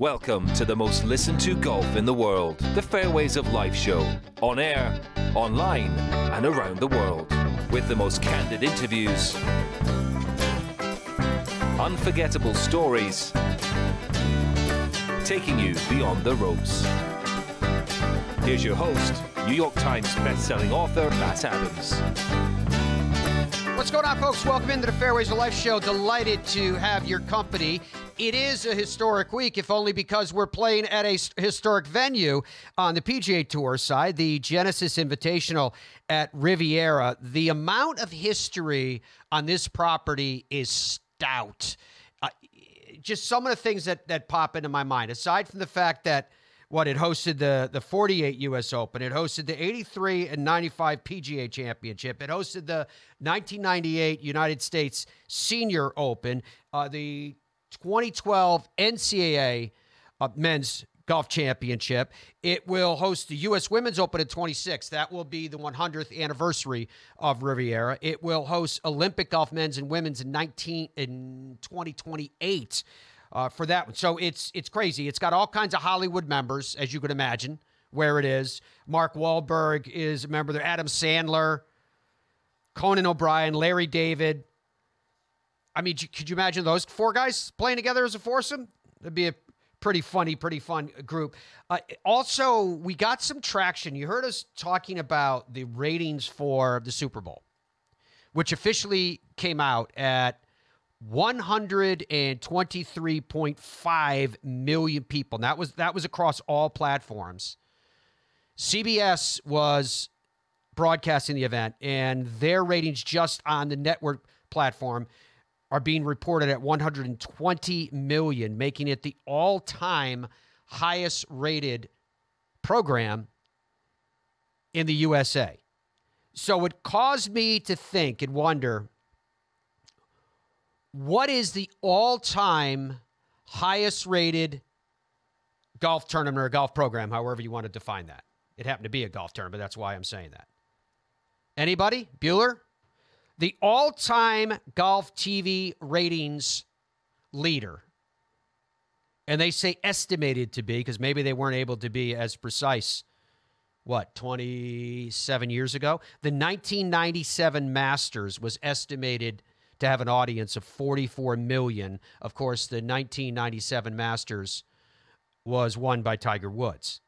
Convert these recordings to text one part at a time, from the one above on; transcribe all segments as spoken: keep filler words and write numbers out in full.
Welcome to the most listened to golf in the world, the Fairways of Life show, on air, online, and around the world, with the most candid interviews, unforgettable stories, taking you beyond the ropes. Here's your host, New York Times bestselling author, Matt Adams. What's going on, folks? Welcome into the Fairways of Life show. Delighted to have your company. It is a historic week, if only because we're playing at a historic venue on the P G A Tour side, the Genesis Invitational at Riviera. The amount of history on this property is stout. Uh, just some of the things that, that pop into my mind, aside from the fact that what it hosted the, the forty-eight U S Open, it hosted the eighty-three and ninety-five P G A Championship, it hosted the nineteen ninety-eight United States Senior Open, uh, the twenty twelve N C double A uh, Men's Golf Championship. It will host the U S Women's Open at twenty-six. That will be the one hundredth anniversary of Riviera. It will host Olympic Golf Men's and Women's in nineteen in twenty twenty-eight. Uh, for that one. So it's it's crazy. It's got all kinds of Hollywood members, as you could imagine, where it is. Mark Wahlberg is a member there. Adam Sandler, Conan O'Brien, Larry David. I mean, could you imagine those four guys playing together as a foursome? That'd be a pretty funny, pretty fun group. Uh, also, we got some traction. You heard us talking about the ratings for the Super Bowl, which officially came out at one hundred twenty-three point five million people. And that was that was across all platforms. C B S was broadcasting the event, and their ratings just on the network platform are being reported at one hundred twenty million, making it the all-time highest rated program in the U S A. So it caused me to think and wonder, what is the all-time highest-rated golf tournament or golf program, however you want to define that? It happened to be a golf tournament. That's why I'm saying that. Anybody? Bueller? The all-time golf T V ratings leader, and they say estimated to be, because maybe they weren't able to be as precise, what, twenty-seven years ago? The nineteen ninety-seven Masters was estimated to have an audience of forty-four million. Of course, the nineteen ninety-seven Masters was won by Tiger Woods.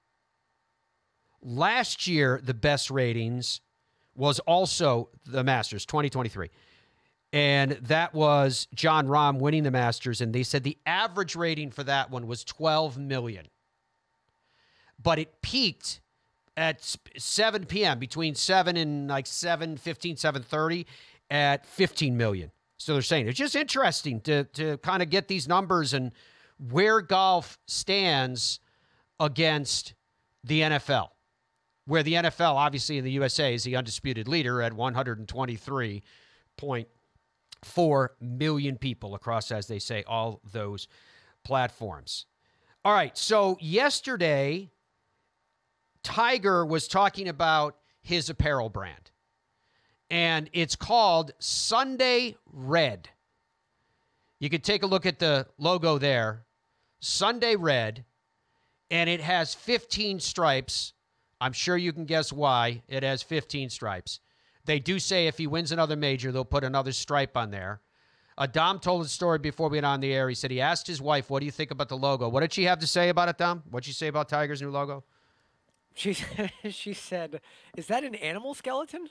Last year, the best ratings was also the Masters, twenty twenty-three. And that was Jon Rahm winning the Masters, and they said the average rating for that one was twelve million. But it peaked at seven p.m., between seven and like seven fifteen, seven thirty, at fifteen million. So they're saying it's just interesting to to kind of get these numbers and where golf stands against the N F L, where the N F L, obviously in the U S A, is the undisputed leader at one hundred twenty-three point four million people across, as they say, all those platforms. All right, so yesterday, Tiger was talking about his apparel brand, and it's called Sunday Red. You could take a look at the logo there, Sunday Red, and it has fifteen stripes. I'm sure you can guess why it has fifteen stripes. They do say if he wins another major, they'll put another stripe on there. Adam told a story before we went on the air. He said he asked his wife, what do you think about the logo? What did she have to say about it, Dom? What did she say about Tiger's new logo? She, she said, is that an animal skeleton?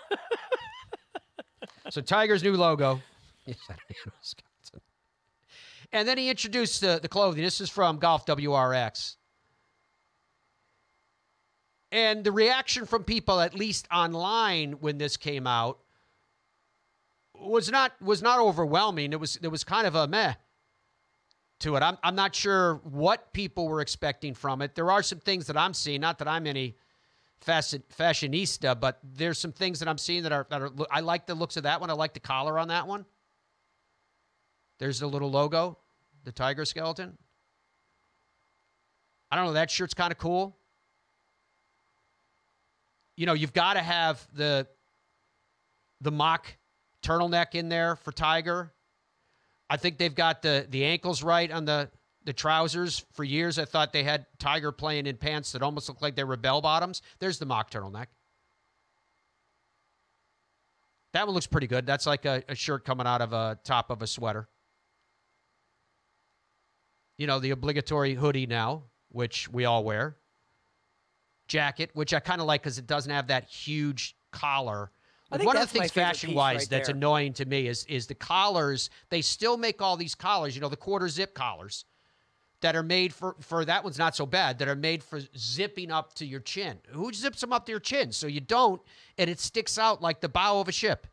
So Tiger's new logo. And then he introduced the, the clothing. This is from Golf W R X. And the reaction from people, at least online when this came out, was not was not overwhelming. It was, it was kind of a meh to it. I'm, I'm not sure what people were expecting from it. There are some things that I'm seeing, not that I'm any fashion, fashionista, but there's some things that I'm seeing that are, that are, I like the looks of that one. I like the collar on that one. There's the little logo, the tiger skeleton. I don't know, that shirt's kind of cool. You know, you've got to have the the mock turtleneck in there for Tiger. I think they've got the, the ankles right on the the trousers. For years, I thought they had Tiger playing in pants that almost looked like they were bell bottoms. There's the mock turtleneck. That one looks pretty good. That's like a, a shirt coming out of a top of a sweater. You know, the obligatory hoodie now, which we all wear. Jacket, which I kind of like because it doesn't have that huge collar. I think One of that's the my things favorite fashion-wise piece right that's there. annoying to me is is the collars. They still make all these collars, you know, the quarter zip collars that are made for, for that one's not so bad, that are made for zipping up to your chin. Who zips them up to your chin? So you don't, and it sticks out like the bow of a ship.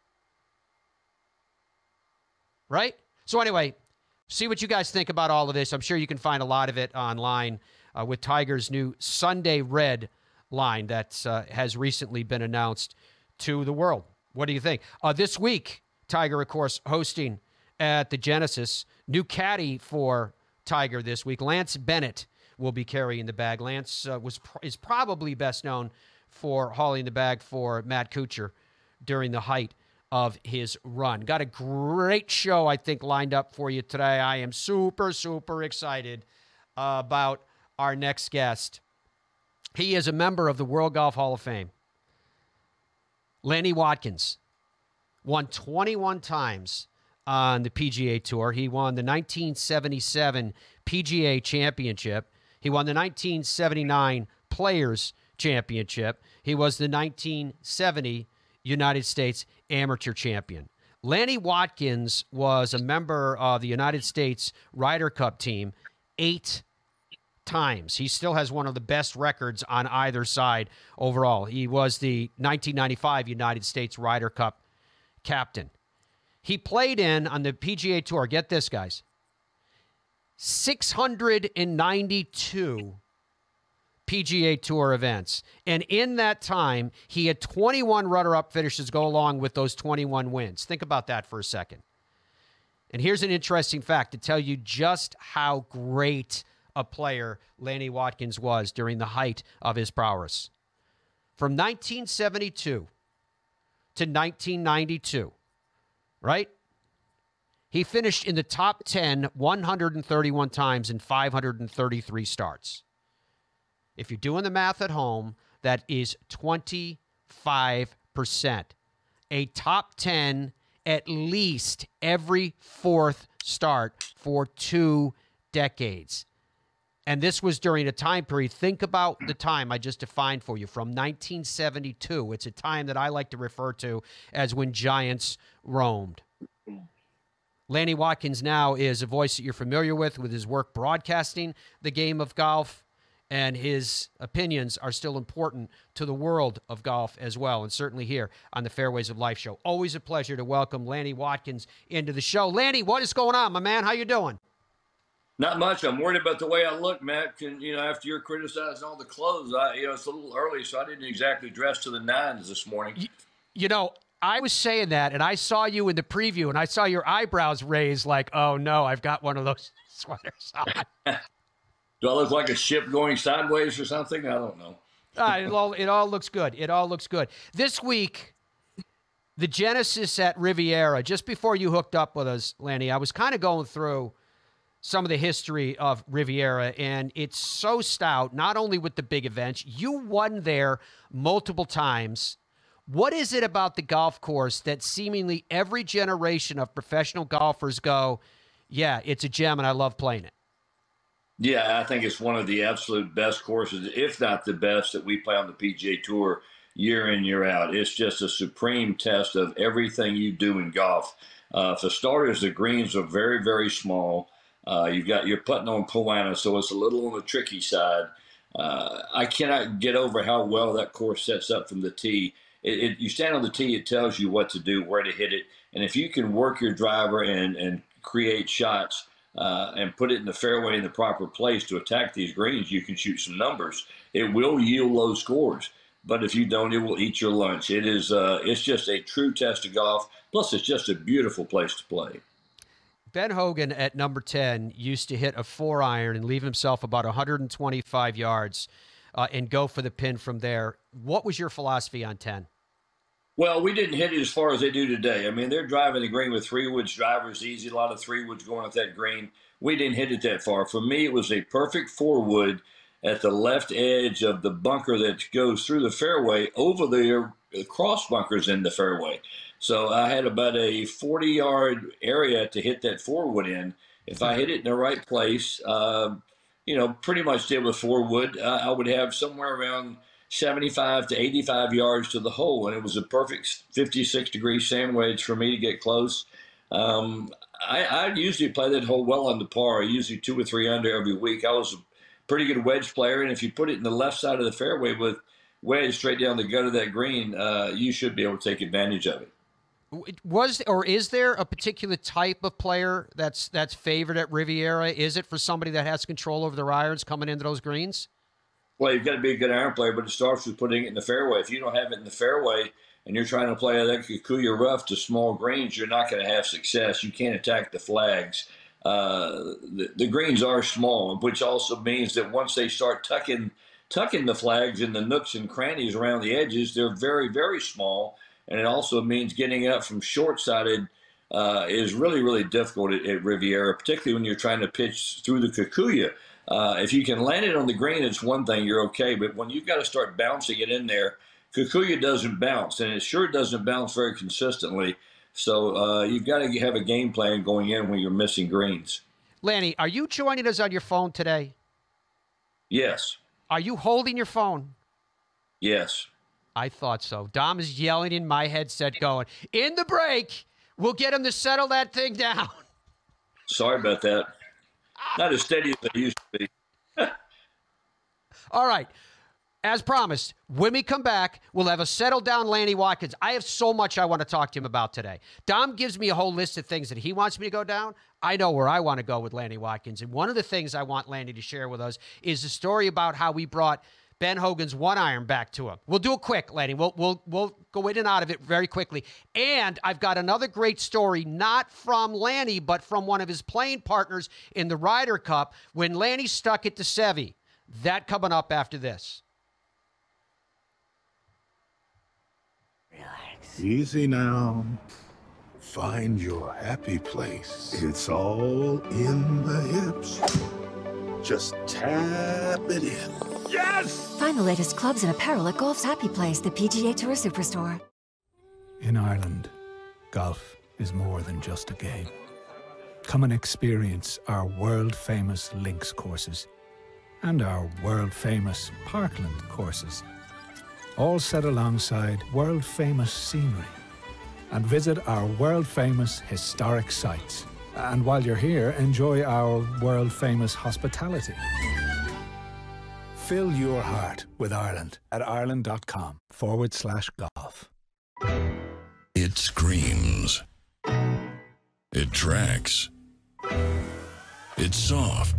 Right? So anyway, see what you guys think about all of this. I'm sure you can find a lot of it online uh, with Tiger's new Sunday Red line that uh, has recently been announced to the world. What do you think? Uh, this week, Tiger, of course, hosting at the Genesis. New caddy for Tiger this week. Lance Bennett will be carrying the bag. Lance uh, was is probably best known for hauling the bag for Matt Kuchar during the height of his run. Got a great show, I think, lined up for you today. I am super, super excited uh, about our next guest. He is a member of the World Golf Hall of Fame. Lanny Wadkins won twenty-one times on the P G A Tour. He won the nineteen seventy-seven P G A Championship. He won the nineteen seventy-nine Players Championship. He was the nineteen seventy United States Amateur Champion. Lanny Wadkins was a member of the United States Ryder Cup team eight times. He still has one of the best records on either side overall. He was the nineteen ninety-five United States Ryder Cup captain. He played in, on the P G A Tour, get this, guys, six hundred ninety-two P G A Tour events. And in that time, he had twenty-one runner-up finishes go along with those twenty-one wins. Think about that for a second. And here's an interesting fact to tell you just how great a player Lanny Wadkins was during the height of his prowess. From nineteen seventy-two to nineteen ninety-two, right? He finished in the top ten one hundred thirty-one times in five hundred thirty-three starts. If you're doing the math at home, that is twenty-five percent. A top ten at least every fourth start for two decades. And this was during a time period. Think about the time I just defined for you from nineteen seventy-two. It's a time that I like to refer to as when giants roamed. Lanny Wadkins now is a voice that you're familiar with with his work broadcasting the game of golf, and his opinions are still important to the world of golf as well, and certainly here on the Fairways of Life show. Always a pleasure to welcome Lanny Wadkins into the show. Lanny, what is going on, my man? How you doing? Not much. I'm worried about the way I look, Matt. Can, you know, after you're criticizing all the clothes, I, you know, it's a little early, so I didn't exactly dress to the nines this morning. You, you know, I was saying that, and I saw you in the preview, and I saw your eyebrows raised like, oh, no, I've got one of those sweaters on. Do I look like a ship going sideways or something? I don't know. uh, it, all, it all looks good. It all looks good. This week, the Genesis at Riviera, just before you hooked up with us, Lanny, I was kind of going through some of the history of Riviera, and it's so stout, not only with the big events. You won there multiple times. What is it about the golf course that seemingly every generation of professional golfers go, yeah, it's a gem and I love playing it? Yeah, I think it's one of the absolute best courses, if not the best, that we play on the P G A Tour year in, year out. It's just a supreme test of everything you do in golf. Uh, for starters, the greens are very, very small. Uh, you've got you're putting on Poana, so it's a little on the tricky side. Uh, I cannot get over how well that course sets up from the tee. It, it, you stand on the tee, it tells you what to do, where to hit it, and if you can work your driver and and create shots uh, and put it in the fairway in the proper place to attack these greens, you can shoot some numbers. It will yield low scores, but if you don't, it will eat your lunch. It is uh, it's just a true test of golf. Plus, it's just a beautiful place to play. Ben Hogan at number ten used to hit a four iron and leave himself about one hundred twenty-five yards uh, and go for the pin from there. What was your philosophy on ten? Well, we didn't hit it as far as they do today. I mean, they're driving the green with three woods drivers easy. A lot of three woods going at that green. we didn't hit it that far. For me, it was a perfect four wood at the left edge of the bunker that goes through the fairway over the cross bunkers in the fairway. So I had about a forty-yard area to hit that four wood in. If I hit it in the right place, uh, you know, pretty much did with four wood, uh, I would have somewhere around seventy-five to eighty-five yards to the hole, and it was a perfect fifty-six degree sand wedge for me to get close. Um, I, I usually play that hole well on the par, usually two or three under every week. I was a pretty good wedge player, and if you put it in the left side of the fairway with wedge straight down the gut of that green, uh, you should be able to take advantage of it. Was or is there a particular type of player that's that's favored at Riviera? Is it for somebody that has control over their irons coming into those greens? Well, you've got to be a good iron player, but it starts with putting it in the fairway. If you don't have it in the fairway and you're trying to play that Kikuyu rough to small greens, you're not going to have success. You can't attack the flags. Uh, the, the greens are small, which also means that once they start tucking tucking the flags in the nooks and crannies around the edges, they're very, very small. And it also means getting up from short-sided uh, is really, really difficult at, at Riviera, particularly when you're trying to pitch through the Kikuyu. Uh, if you can land it on the green, it's one thing, you're okay. But when you've got to start bouncing it in there, Kikuyu doesn't bounce, and it sure doesn't bounce very consistently. So uh, you've got to have a game plan going in when you're missing greens. Lanny, are you joining us on your phone today? Yes. Are you holding your phone? Yes. I thought so. Dom is yelling in my headset going, in the break, we'll get him to settle that thing down. Sorry about that. Not as steady as I used to be. All right. As promised, when we come back, we'll have a settled down Lanny Wadkins. I have so much I want to talk to him about today. Dom gives me a whole list of things that he wants me to go down. I know where I want to go with Lanny Wadkins. And one of the things I want Lanny to share with us is the story about how we brought Ben Hogan's one iron back to him. We'll do it quick, Lanny. We'll, we'll, we'll go in and out of it very quickly. And I've got another great story, not from Lanny, but from one of his playing partners in the Ryder Cup when Lanny stuck it to Seve. That coming up after this. Relax. Easy now. Find your happy place. It's all in the hips. Just tap it in. Yes! Find the latest clubs and apparel at Golf's Happy Place, the P G A Tour Superstore. In Ireland, golf is more than just a game. Come and experience our world-famous links courses and our world-famous Parkland courses, all set alongside world-famous scenery. And visit our world-famous historic sites. And while you're here, enjoy our world-famous hospitality. Fill your heart with Ireland at ireland.com forward slash golf. It screams. It tracks. It's soft.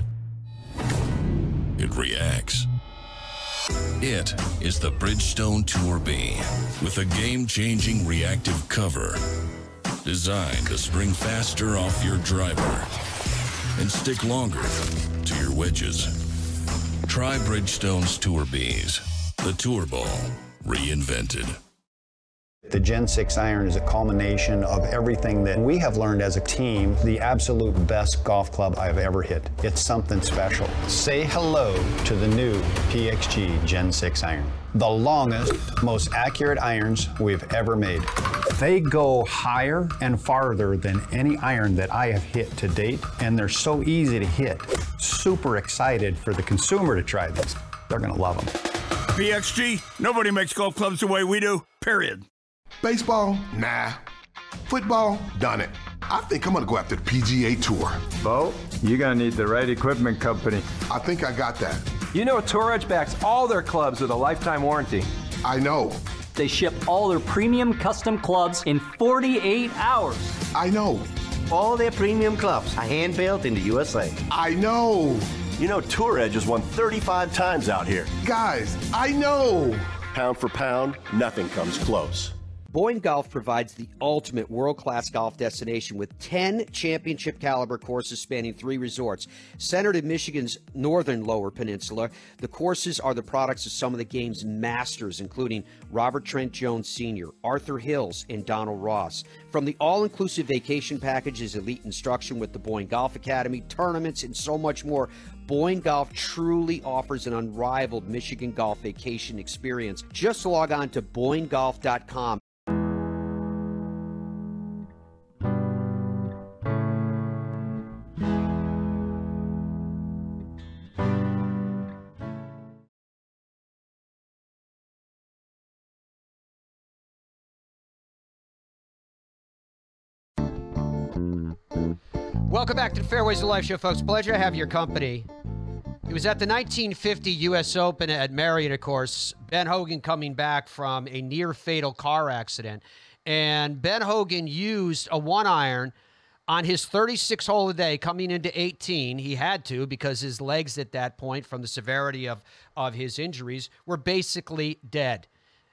It reacts. It is the Bridgestone Tour B with a game-changing reactive cover designed to spring faster off your driver and stick longer to your wedges. Try Bridgestone's Tour Bs, the Tour Ball reinvented. The Gen six iron is a culmination of everything that we have learned as a team, the absolute best golf club I've ever hit. It's something special. Say hello to the new P X G Gen six iron. The longest, most accurate irons we've ever made. They go higher and farther than any iron that I have hit to date, and they're so easy to hit. Super excited for the consumer to try this. They're gonna love them. P X G, nobody makes golf clubs the way we do, period. Baseball? Nah. Football? Done it. I think I'm gonna go after the P G A Tour. Bo, you're gonna need the right equipment company. I think I got that. You know Tour Edge backs all their clubs with a lifetime warranty. I know. They ship all their premium custom clubs in forty-eight hours. I know. All their premium clubs are hand-built in the U S A. I know. You know Tour Edge has won thirty-five times out here. Guys, I know. Pound for pound, nothing comes close. Boyne Golf provides the ultimate world-class golf destination with ten championship-caliber courses spanning three resorts. Centered in Michigan's northern Lower Peninsula, the courses are the products of some of the game's masters, including Robert Trent Jones Senior, Arthur Hills, and Donald Ross. From the all-inclusive vacation packages, elite instruction with the Boyne Golf Academy, tournaments, and so much more, Boyne Golf truly offers an unrivaled Michigan golf vacation experience. Just log on to boyne golf dot com. Welcome back to the Fairways of Life show, folks. Pleasure to have your company. It was at the nineteen fifty U S Open at Marion, of course. Ben Hogan coming back from a near-fatal car accident. And Ben Hogan used a one-iron on his thirty-sixth hole a day coming into eighteen. He had to because his legs at that point, from the severity of, of his injuries, were basically dead.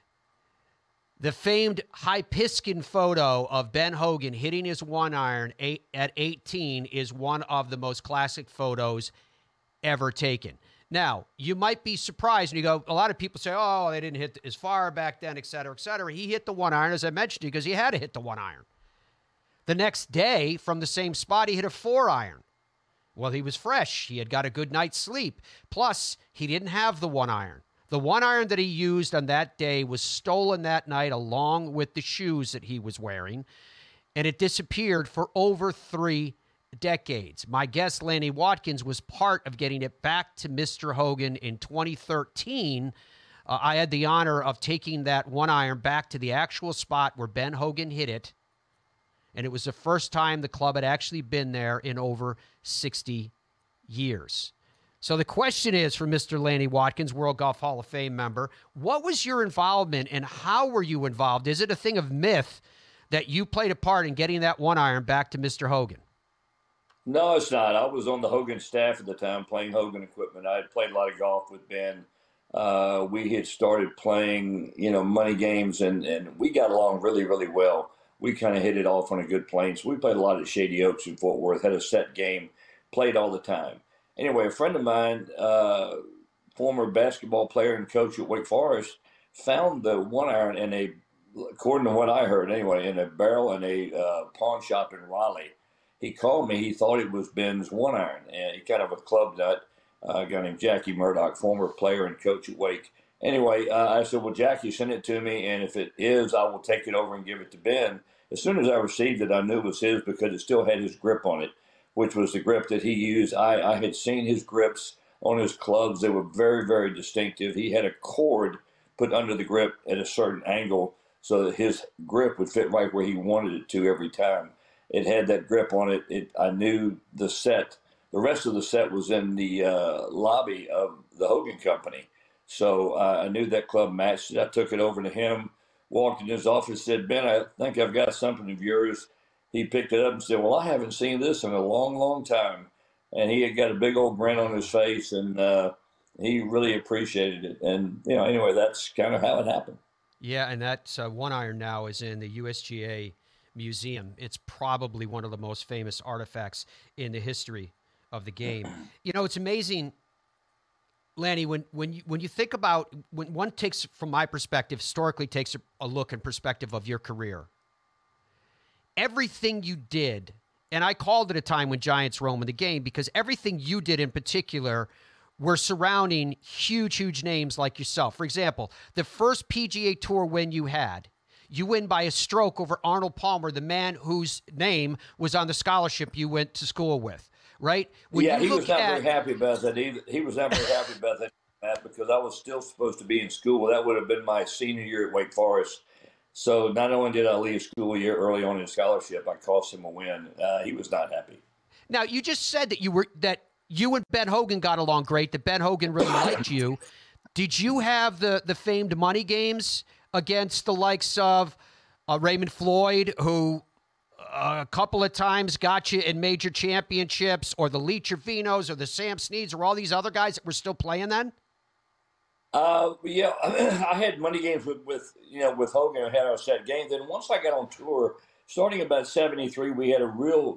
The famed high piston photo of Ben Hogan hitting his one iron eight, at eighteen is one of the most classic photos ever taken. Now, you might be surprised, and you go, a lot of people say, oh, they didn't hit as far back then, et cetera, et cetera. He hit the one iron, as I mentioned to you, because he had to hit the one iron. The next day, from the same spot, he hit a four iron. Well, he was fresh. He had got a good night's sleep. Plus, he didn't have the one iron. The one iron that he used on that day was stolen that night along with the shoes that he was wearing, and it disappeared for over three decades. My guest, Lanny Wadkins, was part of getting it back to Mister Hogan in twenty thirteen. Uh, I had the honor of taking that one iron back to the actual spot where Ben Hogan hit it, and it was the first time the club had actually been there in over sixty years. So the question is for Mister Lanny Wadkins, World Golf Hall of Fame member, what was your involvement and how were you involved? Is it a thing of myth that you played a part in getting that one iron back to Mister Hogan? No, it's not. I was on the Hogan staff at the time playing Hogan equipment. I had played a lot of golf with Ben. Uh, we had started playing, you know, money games, and, and we got along really, really well. We kind of hit it off on a good plane. So we played a lot at Shady Oaks in Fort Worth, had a set game, played all the time. Anyway, a friend of mine, uh, former basketball player and coach at Wake Forest, found the one iron in a, according to what I heard anyway, in a barrel in a uh, pawn shop in Raleigh. He called me. He thought it was Ben's one iron, and he kind of a club nut, uh, a guy named Jackie Murdoch, former player and coach at Wake. Anyway, uh, I said, well, Jackie, send it to me, and if it is, I will take it over and give it to Ben. As soon as I received it, I knew it was his because it still had his grip on it, which was the grip that he used. I, I had seen his grips on his clubs. They were very, very distinctive. He had a cord put under the grip at a certain angle so that his grip would fit right where he wanted it to every time. It had that grip on it. It I knew the set. The rest of the set was in the uh, lobby of the Hogan Company. So uh, I knew that club matched it. I took it over to him, walked in his office, said, Ben, I think I've got something of yours. He picked it up and said, well, I haven't seen this in a long, long time. And he had got a big old grin on his face, and uh, he really appreciated it. And, you know, anyway, that's kind of how it happened. Yeah, and that uh, one iron now is in the U S G A Museum. It's probably one of the most famous artifacts in the history of the game. You know, it's amazing, Lanny, when when you when you think about, when one takes, from my perspective, historically takes a, a look and perspective of your career, everything you did, and I called it a time when giants roam in the game, because everything you did in particular were surrounding huge, huge names like yourself. For example, the first P G A Tour win you had, you win by a stroke over Arnold Palmer, the man whose name was on the scholarship you went to school with, right? When yeah, you he was not at, very happy about that either. He was not very happy about that because I was still supposed to be in school. That would have been my senior year at Wake Forest. So not only did I leave school a year early on in scholarship, I cost him a win. Uh, he was not happy. Now, you just said that you were that you and Ben Hogan got along great, that Ben Hogan really liked you. Did you have the, the famed money games against the likes of uh, Raymond Floyd, who uh, a couple of times got you in major championships, or the Lee Trevinos or the Sam Sneads or all these other guys that were still playing then? Uh, yeah, I had money games with, with you know with Hogan. I had our set game. Then once I got on tour, starting about seventy-three, we had a real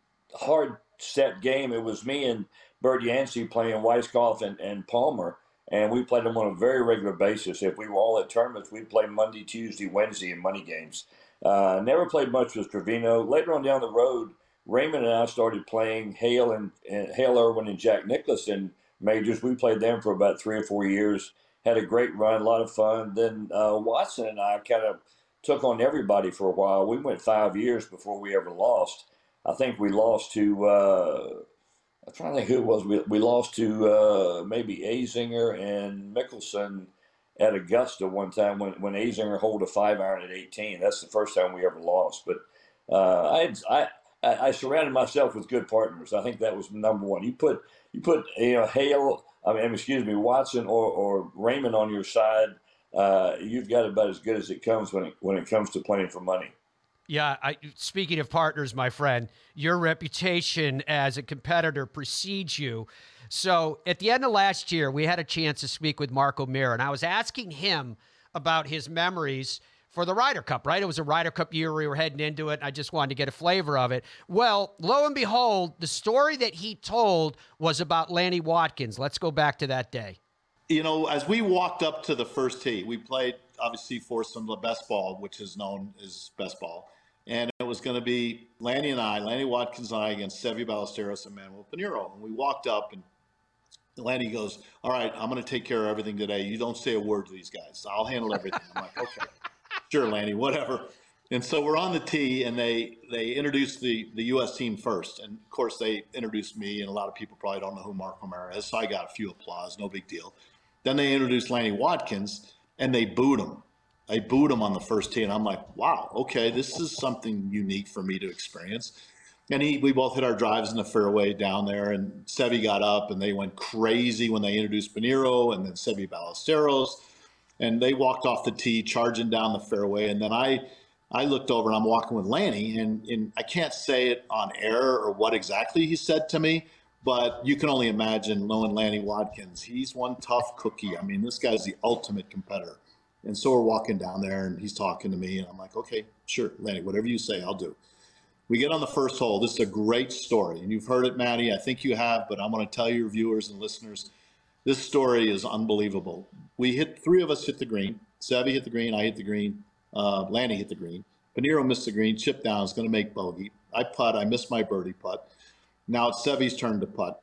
hard set game. It was me and Bert Yancey playing Weiskopf and, and Palmer, and we played them on a very regular basis. If we were all at tournaments, we'd play Monday, Tuesday, Wednesday in money games. Uh, never played much with Trevino. Later on down the road, Raymond and I started playing Hale and, and Hale Irwin and Jack Nicklaus in majors. We played them for about three or four years. Had a great run, a lot of fun. Then uh, Watson and I kind of took on everybody for a while. We went five years before we ever lost. I think we lost to, uh, I'm trying to think who it was. We, we lost to uh, maybe Azinger and Mickelson at Augusta one time when, when Azinger hold a five iron at eighteen. That's the first time we ever lost. But uh, I, I I surrounded myself with good partners. I think that was number one. You put you put you know Hale, I mean excuse me Watson or, or Raymond on your side, uh, you've got about as good as it comes when it when it comes to playing for money. Yeah, I, speaking of partners, my friend, your reputation as a competitor precedes you. So at the end of last year, we had a chance to speak with Mark O'Meara, and I was asking him about his memories for the Ryder Cup, right? It was a Ryder Cup year. We were heading into it. And I just wanted to get a flavor of it. Well, lo and behold, the story that he told was about Lanny Wadkins. Let's go back to that day. You know, as we walked up to the first tee, we played, obviously, foursome the best ball, which is known as best ball. And it was going to be Lanny and I, Lanny Wadkins and I against Seve Ballesteros and Manuel Pinero. And we walked up, and Lanny goes, all right, I'm going to take care of everything today. You don't say a word to these guys. I'll handle everything. I'm like, okay. Sure, Lanny, whatever. And so we're on the tee, and they they introduced the, the U S team first. And, of course, they introduced me, and a lot of people probably don't know who Mark O'Meara is, so I got a few applause, no big deal. Then they introduced Lanny Wadkins, and they booed him. They booed him on the first tee, and I'm like, wow, okay, this is something unique for me to experience. And he, we both hit our drives in the fairway down there, and Seve got up, and they went crazy when they introduced Pinero and then Seve Ballesteros. And they walked off the tee, charging down the fairway. And then I I looked over, and I'm walking with Lanny, and, and I can't say it on air or what exactly he said to me, but you can only imagine knowing Lanny Wadkins. He's one tough cookie. I mean, this guy's the ultimate competitor. And so we're walking down there, and he's talking to me, and I'm like, okay, sure, Lanny, whatever you say, I'll do. We get on the first hole. This is a great story, and you've heard it, Maddie. I think you have, but I'm going to tell your viewers and listeners, this story is unbelievable. We hit, three of us hit the green. Seve hit the green, I hit the green, uh, Lanny hit the green. Pinero missed the green, chip down, is going to make bogey. I putt, I missed my birdie putt. Now it's Seve's turn to putt.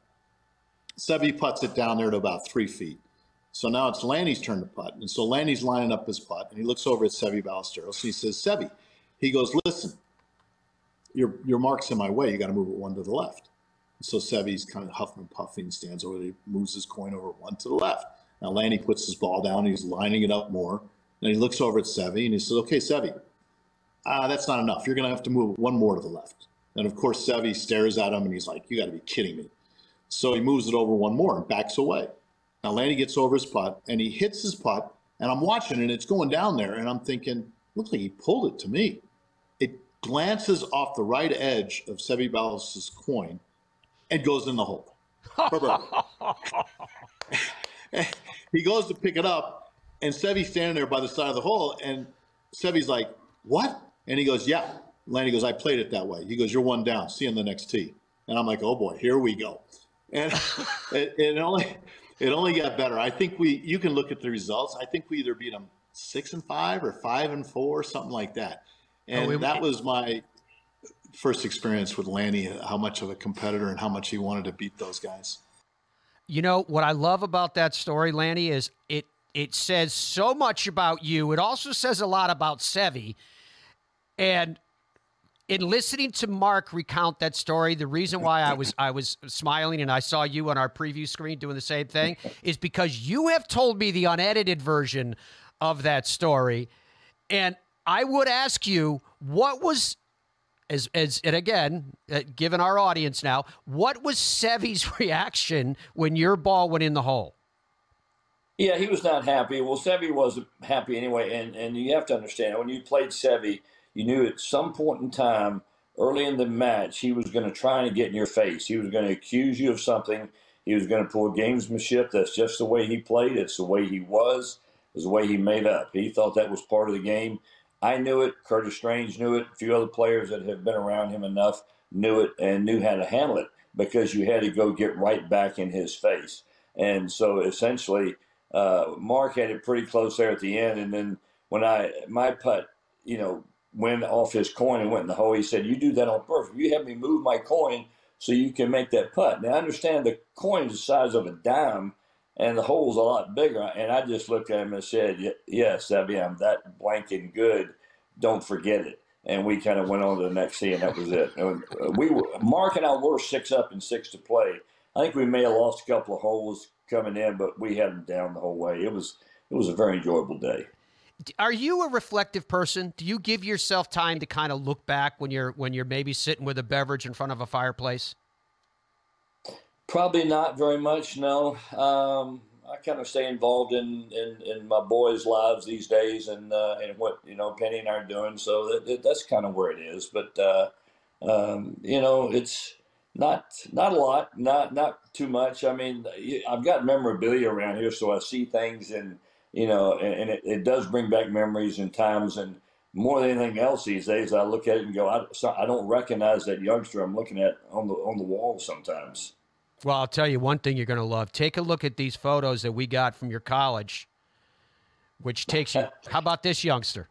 Seve putts it down there to about three feet. So now it's Lanny's turn to putt. And so Lanny's lining up his putt, and he looks over at Seve Ballesteros, and he says, Seve, he goes, listen, your, your mark's in my way. You got to move it one to the left. So Seve's kind of huffing and puffing, stands over there, he moves his coin over one to the left. Now Lanny puts his ball down, he's lining it up more. And he looks over at Seve, and he says, okay, Seve, uh, that's not enough. You're going to have to move one more to the left. And of course, Seve stares at him, and he's like, you got to be kidding me. So he moves it over one more and backs away. Now Lanny gets over his putt, and he hits his putt, and I'm watching, and it's going down there, and I'm thinking, looks like he pulled it to me. It glances off the right edge of Seve Ballesteros' coin and goes in the hole. He goes to pick it up, and Seve's standing there by the side of the hole, and Seve's like, what? And he goes, yeah. Lanny goes, I played it that way. He goes, you're one down. See you on the next tee. And I'm like, oh, boy, here we go. And it, it only it only got better. I think we you can look at the results. I think we either beat them six and five or five and four, something like that. And oh, we, that was my first experience with Lanny, how much of a competitor and how much he wanted to beat those guys. You know, what I love about that story, Lanny, is it it says so much about you. It also says a lot about Seve. And in listening to Mark recount that story, the reason why I was I was smiling and I saw you on our preview screen doing the same thing is because you have told me the unedited version of that story. And I would ask you, what was, as as and again, uh, given our audience now, what was Seve's reaction when your ball went in the hole? Yeah, he was not happy. Well, Seve wasn't happy anyway, and, and you have to understand, when you played Seve, you knew at some point in time, early in the match, he was going to try and get in your face. He was going to accuse you of something, he was going to pull gamesmanship. That's just the way he played. It's the way he was. It's the way he made up. He thought that was part of the game. I knew it. Curtis Strange knew it. A few other players that have been around him enough knew it and knew how to handle it, because you had to go get right back in his face. And so essentially, uh, Mark had it pretty close there at the end. And then when I my putt, you know, went off his coin and went in the hole, he said, "You do that on purpose. You have me move my coin so you can make that putt." Now, I understand the coin is the size of a dime, and the hole's a lot bigger. And I just looked at him and said, "Yes, I mean, I'm that blanking good. Don't forget it." And we kind of went on to the next tee, and that was it. And we were, Mark and I were six up and six to play. I think we may have lost a couple of holes coming in, but we had them down the whole way. It was it was a very enjoyable day. Are you a reflective person? Do you give yourself time to kind of look back when you're when you're maybe sitting with a beverage in front of a fireplace? Probably not very much, no. Um, I kind of stay involved in, in, in my boys' lives these days, and uh, and what you know Penny and I are doing. So that, that, that's kind of where it is. But uh, um, you know, it's not not a lot, not not too much. I mean, I've got memorabilia around here, so I see things, and you know, and, and it, it does bring back memories and times. And more than anything else these days, I look at it and go, I, so I don't recognize that youngster I'm looking at on the on the wall sometimes. Well, I'll tell you one thing you're going to love. Take a look at these photos that we got from your college, which takes you. How about this youngster?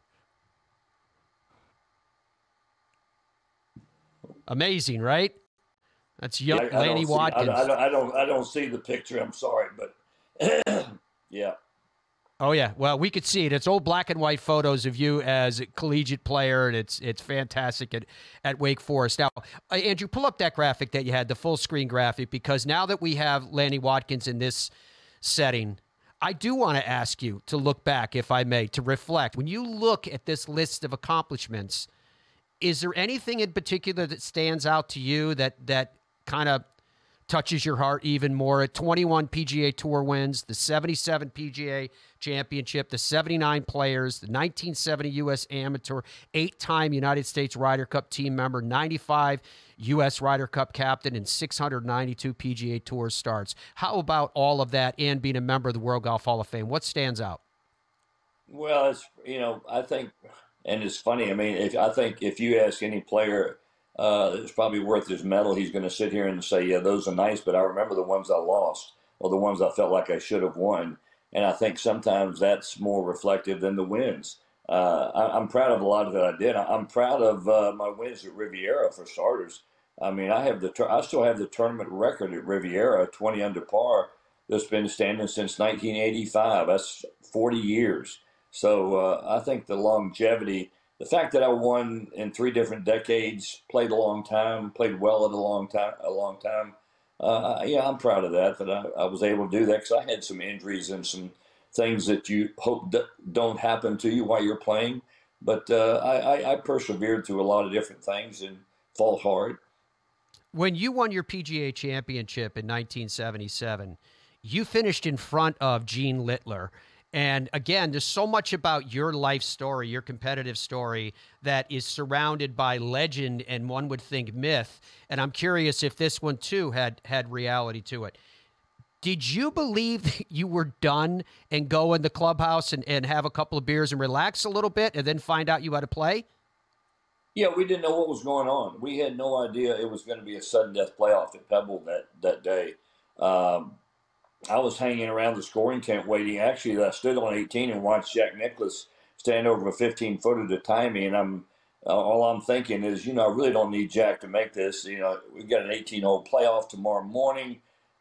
Amazing, right? That's young Yeah, I Lanny don't see- Watkins. I, I, I don't. I don't see the picture. I'm sorry, but yeah. Oh yeah, well we could see it. It's old black and white photos of you as a collegiate player, and it's it's fantastic at, at Wake Forest. Now, uh, Andrew, pull up that graphic that you had, the full screen graphic, because now that we have Lanny Watkins in this setting, I do want to ask you to look back, if I may, to reflect. When you look at this list of accomplishments, is there anything in particular that stands out to you that that kind of touches your heart even more? At twenty-one P G A Tour wins, the seventy-seven P G A Championship, the seventy-nine Players, the nineteen seventy U S Amateur, eight-time United States Ryder Cup team member, ninety-five U S Ryder Cup captain, and six hundred ninety-two P G A Tour starts. How about all of that and being a member of the World Golf Hall of Fame? What stands out? Well, it's you know I think, and it's funny. I mean, if I think if you ask any player, uh, it's probably worth his medal, he's going to sit here and say, "Yeah, those are nice," but I remember the ones I lost, or the ones I felt like I should have won. And I think sometimes that's more reflective than the wins. Uh, I, I'm proud of a lot of that I did. I, I'm proud of uh, my wins at Riviera, for starters. I mean, I have the tur- I still have the tournament record at Riviera, twenty under par, that's been standing since nineteen eighty-five. That's forty years. So uh, I think the longevity, the fact that I won in three different decades, played a long time, played well at a long time, a long time. Uh, yeah, I'm proud of that, that I, I was able to do that, because I had some injuries and some things that you hope d- don't happen to you while you're playing. But uh, I, I, I persevered through a lot of different things and fought hard. When you won your P G A Championship in nineteen seventy-seven, you finished in front of Gene Littler. And again, there's so much about your life story, your competitive story, that is surrounded by legend and one would think myth. And I'm curious if this one too had had reality to it. Did you believe that you were done and go in the clubhouse and, and have a couple of beers and relax a little bit and then find out you had to play? Yeah, we didn't know what was going on. We had no idea it was going to be a sudden death playoff at Pebble that, that day. Um, I was hanging around the scoring tent waiting. Actually, I stood on eighteen and watched Jack Nicklaus stand over a fifteen footer to tie me. And I'm uh, all I'm thinking is, you know, I really don't need Jack to make this. You know, we've got an eighteen-hole playoff tomorrow morning,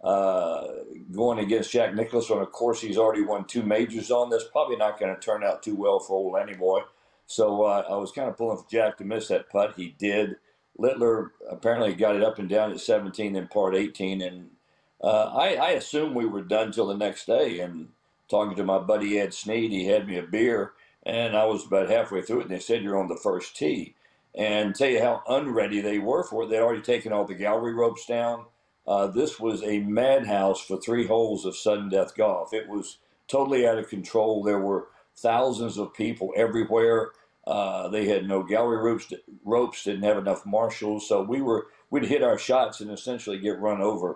uh, going against Jack Nicklaus on a course he's already won two majors on. That's probably not going to turn out too well for old Lanny boy. So uh, I was kind of pulling for Jack to miss that putt. He did. Littler apparently got it up and down at seventeen and par eighteen, and Uh, I, I assumed we were done till the next day. And talking to my buddy Ed Sneed, he had me a beer, and I was about halfway through it, and they said, "You're on the first tee." And tell you how unready they were for it. They'd already taken all the gallery ropes down. Uh, this was a madhouse for three holes of sudden death golf. It was totally out of control. There were thousands of people everywhere. Uh, they had no gallery ropes, ropes, didn't have enough marshals. So we were, we'd hit our shots and essentially get run over.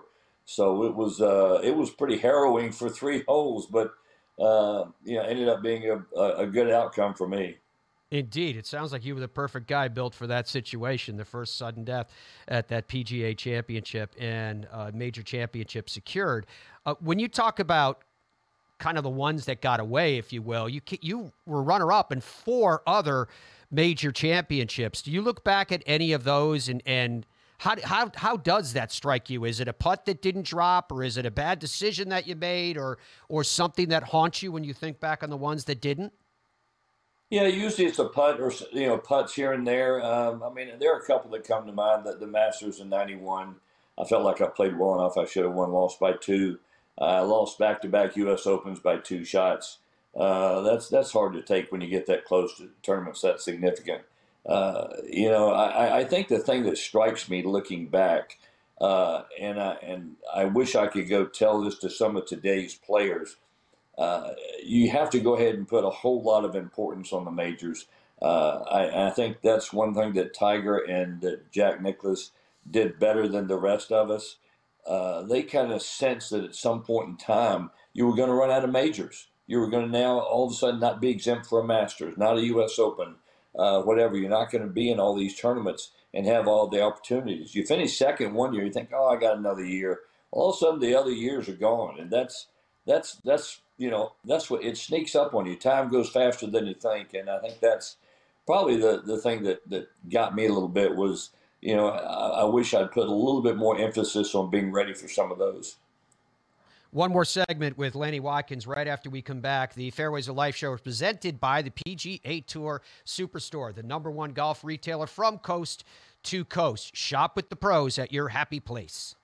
So it was uh, it was pretty harrowing for three holes, but uh, you know, ended up being a, a good outcome for me. Indeed. It sounds like you were the perfect guy built for that situation, the first sudden death at that P G A championship and uh, major championship secured. Uh, when you talk about kind of the ones that got away, if you will, you you were runner-up in four other major championships. Do you look back at any of those and, and how, how, how does that strike you? Is it a putt that didn't drop, or is it a bad decision that you made, or or something that haunts you when you think back on the ones that didn't? Yeah, usually it's a putt or, you know, putts here and there. Um, I mean, there are a couple that come to mind. The, the Masters in ninety-one, I felt like I played well enough. I should have won, lost by two. I uh, lost back-to-back U S Opens by two shots. Uh, that's that's hard to take when you get that close to tournaments that significant. Uh, you know, I, I think the thing that strikes me looking back, uh, and I, and I wish I could go tell this to some of today's players, uh, you have to go ahead and put a whole lot of importance on the majors. Uh, I, I think that's one thing that Tiger and uh, Jack Nicklaus did better than the rest of us. Uh, they kind of sensed that at some point in time you were going to run out of majors. You were going to now all of a sudden not be exempt for a Masters, not a U S Open, uh, whatever. You're not going to be in all these tournaments and have all the opportunities. You finish second one year, you think, oh, I got another year. All of a sudden the other years are gone, and that's that's that's you know that's what it sneaks up on you. Time goes faster than you think, and I think that's probably the the thing that that got me a little bit was. You know, I, I wish I'd put a little bit more emphasis on being ready for some of those. One more segment with Lanny Wadkins right after we come back. The Fairways of Life show is presented by the P G A Tour Superstore, the number one golf retailer from coast to coast. Shop with the pros at your happy place.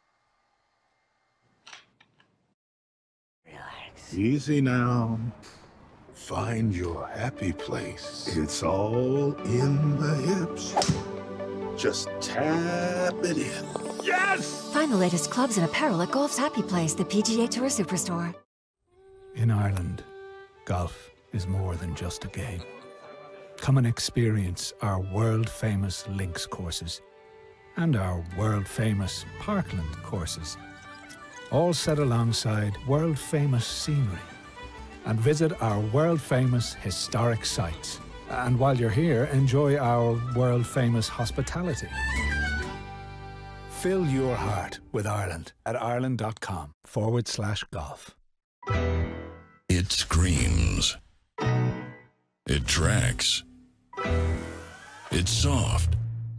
Relax. Easy now. Find your happy place. It's all in the hips. Just tap it in. Yes! Find the latest clubs and apparel at Golf's Happy Place, the P G A Tour Superstore. In Ireland, golf is more than just a game. Come and experience our world-famous links courses and our world-famous Parkland courses, all set alongside world-famous scenery. And visit our world-famous historic sites. And while you're here, enjoy our world-famous hospitality. Fill your heart with Ireland at ireland.com forward slash golf. It screams. It tracks. It's soft.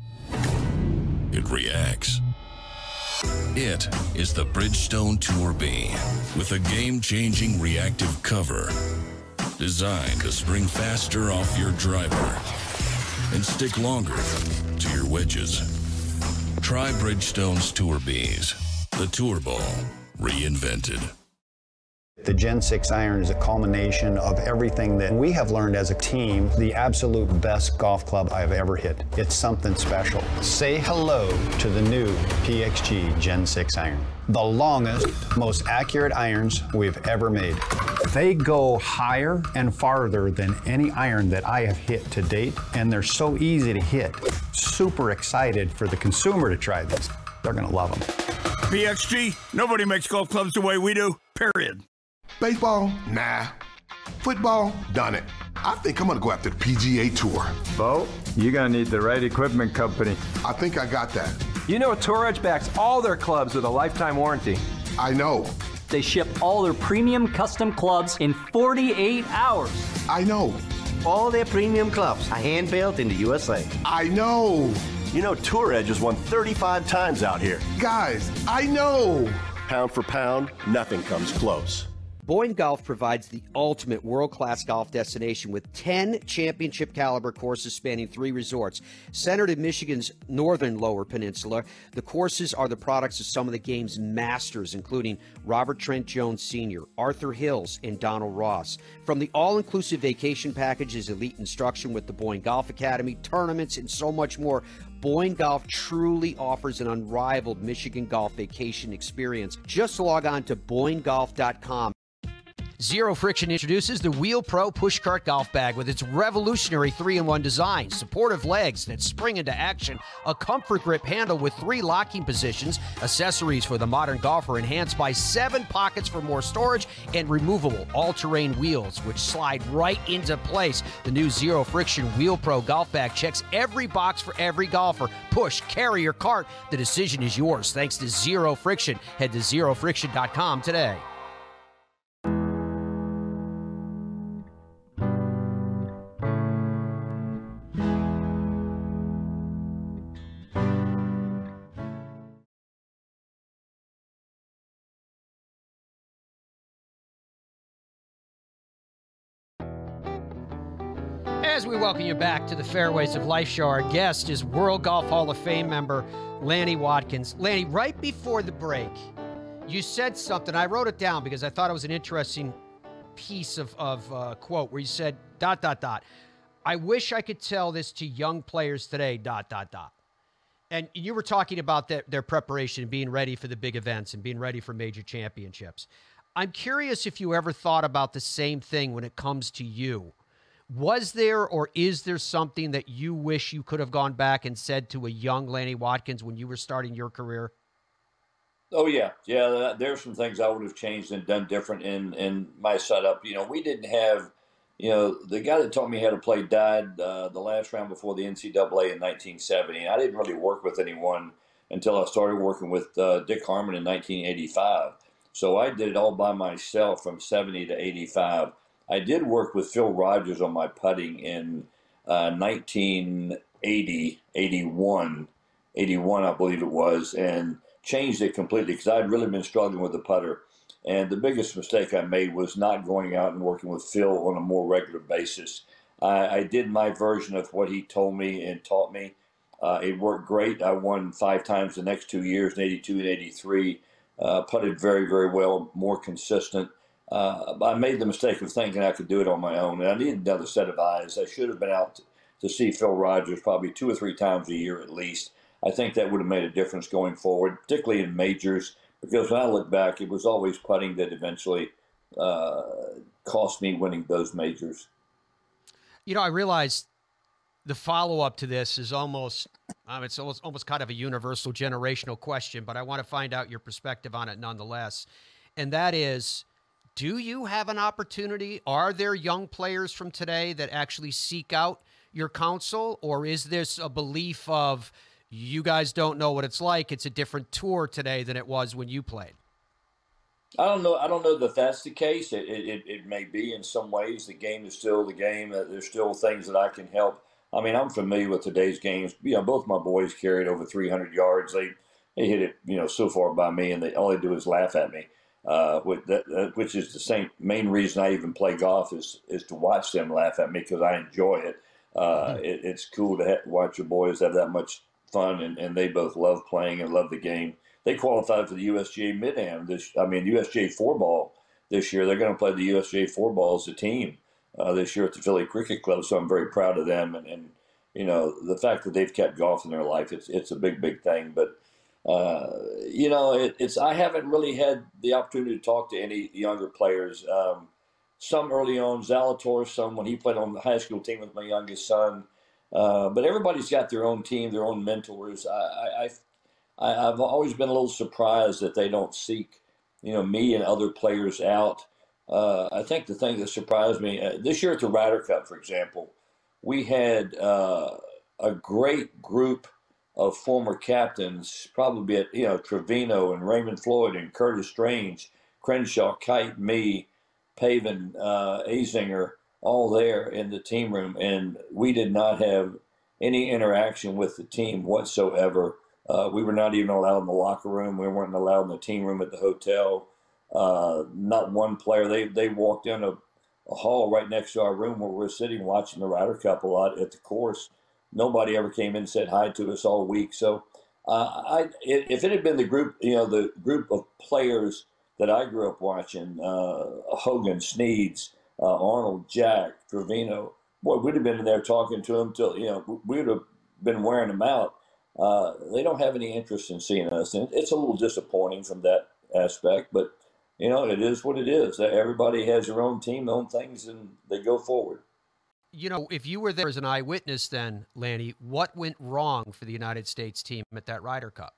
It reacts. It is the Bridgestone Tour B with a game-changing reactive cover designed to spring faster off your driver and stick longer to your wedges. Try Bridgestone's Tour Bs, the Tour Ball reinvented. The Gen six iron is a culmination of everything that we have learned as a team, the absolute best golf club I've ever hit. It's something special. Say hello to the new P X G Gen six iron. The longest, most accurate irons we've ever made. They go higher and farther than any iron that I have hit to date, and they're so easy to hit. Super excited for the consumer to try these. They're gonna love them. P X G, nobody makes golf clubs the way we do, period. Baseball? Nah. Football? Done it. I think I'm gonna go after the P G A Tour. Bo, you're gonna need the right equipment company. I think I got that. You know Tour Edge backs all their clubs with a lifetime warranty. I know. They ship all their premium custom clubs in forty-eight hours. I know. All their premium clubs are hand-built in the U S A. I know. You know Tour Edge has won thirty-five times out here. Guys, I know. Pound for pound, nothing comes close. Boyne Golf provides the ultimate world-class golf destination with ten championship-caliber courses spanning three resorts. Centered in Michigan's northern Lower Peninsula, the courses are the products of some of the game's masters, including Robert Trent Jones Senior, Arthur Hills, and Donald Ross. From the all-inclusive vacation packages, elite instruction with the Boyne Golf Academy, tournaments, and so much more, Boyne Golf truly offers an unrivaled Michigan golf vacation experience. Just log on to boyne golf dot com. Zero Friction introduces the Wheel Pro Pushcart Golf Bag with its revolutionary three in one design, supportive legs that spring into action, a comfort grip handle with three locking positions, accessories for the modern golfer enhanced by seven pockets for more storage, and removable all-terrain wheels which slide right into place. The new Zero Friction Wheel Pro Golf Bag checks every box for every golfer. Push, carry, or cart, the decision is yours thanks to Zero Friction. Head to zero friction dot com today. As we welcome you back to the Fairways of Life show, our guest is World Golf Hall of Fame member Lanny Wadkins. Lanny, right before the break, you said something. I wrote it down because I thought it was an interesting piece of, of uh, quote where you said, dot, dot, dot. I wish I could tell this to young players today, dot, dot, dot. And you were talking about their, their preparation and being ready for the big events and being ready for major championships. I'm curious if you ever thought about the same thing when it comes to you. Was there or is there something that you wish you could have gone back and said to a young Lanny Wadkins when you were starting your career? Oh, yeah. Yeah, there's some things I would have changed and done different in, in my setup. You know, we didn't have, you know, the guy that taught me how to play died uh, the last round before the N C double A in nineteen seventy. I didn't really work with anyone until I started working with uh, Dick Harmon in nineteen eighty-five. So I did it all by myself from seventy to eighty-five. I did work with Phil Rogers on my putting in uh, nineteen eighty, eighty-one, eighty-one, I believe it was, and changed it completely because I'd really been struggling with the putter. And the biggest mistake I made was not going out and working with Phil on a more regular basis. I, I did my version of what he told me and taught me. Uh, it worked great. I won five times the next two years, in eighty-two and eighty-three. Uh, putted very, very well, more consistent. Uh, I made the mistake of thinking I could do it on my own, and I needed another set of eyes. I should have been out to, to see Phil Rogers probably two or three times a year at least. I think that would have made a difference going forward, particularly in majors, because when I look back, it was always putting that eventually uh, cost me winning those majors. You know, I realized the follow-up to this is almost, um, it's almost, almost kind of a universal generational question, but I want to find out your perspective on it nonetheless. And that is, do you have an opportunity? Are there young players from today that actually seek out your counsel, or is this a belief of you guys don't know what it's like? It's a different tour today than it was when you played. I don't know. I don't know that that's the case. It, it, it may be in some ways. The game is still the game. There's still things that I can help. I mean, I'm familiar with today's games. You know, both my boys carried over three hundred yards. They they hit it, you know, so far by me, and they all they do is laugh at me. Uh, with that, uh, which is the same main reason I even play golf is is to watch them laugh at me because I enjoy it. Uh, it. It's cool to ha- watch your boys have that much fun, and, and they both love playing and love the game. They qualified for the U S G A Mid-Am this. I mean, U S G A four ball this year. They're going to play the U S G A four ball as a team uh, this year at the Philly Cricket Club. So I'm very proud of them, and, and you know the fact that they've kept golf in their life. It's it's a big big thing, but. Uh, you know, it, it's I haven't really had the opportunity to talk to any younger players. Um, some early on, Zalatoris, some when he played on the high school team with my youngest son. Uh, but everybody's got their own team, their own mentors. I, I, I, I've always been a little surprised that they don't seek, you know, me and other players out. Uh, I think the thing that surprised me uh, this year at the Ryder Cup, for example, we had uh, a great group of former captains, probably at, you know, Trevino and Raymond Floyd and Curtis Strange, Crenshaw, Kite, me, Pavin, uh, Azinger, all there in the team room. And we did not have any interaction with the team whatsoever. Uh, we were not even allowed in the locker room. We weren't allowed in the team room at the hotel. Uh, not one player. They they walked in a, a hall right next to our room where we were sitting watching the Ryder Cup a lot at the course. Nobody ever came in and said hi to us all week. So, uh, I if it had been the group, you know, the group of players that I grew up watching, uh, Hogan, Sneeds, uh, Arnold, Jack, Trevino, boy, we'd have been in there talking to them till, you know, we would have been wearing them out. Uh, they don't have any interest in seeing us, and it's a little disappointing from that aspect. But you know, it is what it is. Everybody has their own team, their own things, and they go forward. You know, if you were there as an eyewitness then, Lanny, what went wrong for the United States team at that Ryder Cup?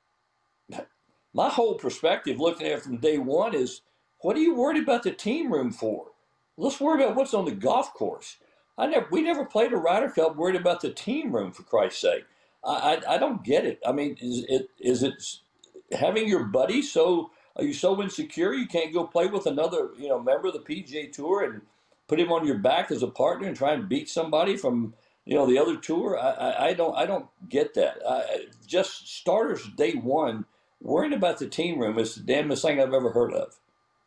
My whole perspective looking at it from day one is, what are you worried about the team room for? Let's worry about what's on the golf course. I never, we never played a Ryder Cup worried about the team room, for Christ's sake. I, I, I don't get it. I mean, is it is it having your buddy so are you so insecure you can't go play with another, you know, member of the P G A Tour and put him on your back as a partner and try and beat somebody from, you know, the other tour? I, I, I don't I don't get that. I, just starters day one, worrying about the team room is the damnest thing I've ever heard of.